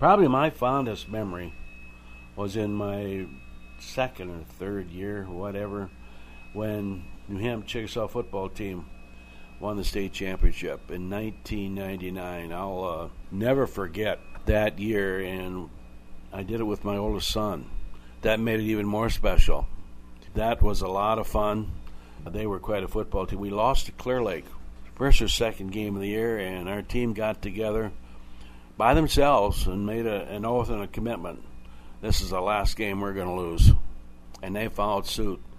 Probably my fondest memory was in my second or third year, whatever, when New Hampshire Chickasaw football team won the state championship in 1999. I'll never forget that year, and I did it with my oldest son. That made it even more special. That was a lot of fun. They were quite a football team. We lost to Clear Lake, first or second game of the year, and our team got together by themselves and made an oath and a commitment. This is the last game we're going to lose. And they followed suit.